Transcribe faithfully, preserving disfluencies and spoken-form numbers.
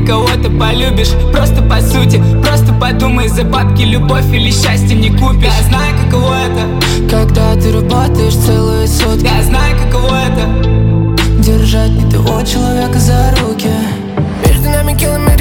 кого ты полюбишь. Просто по сути, просто подумай, за бабки любовь или счастье не купишь. Я знаю, каково это, когда ты работаешь целые сутки. Я знаю, каково это, держать не того человека за руки. Между нами километры.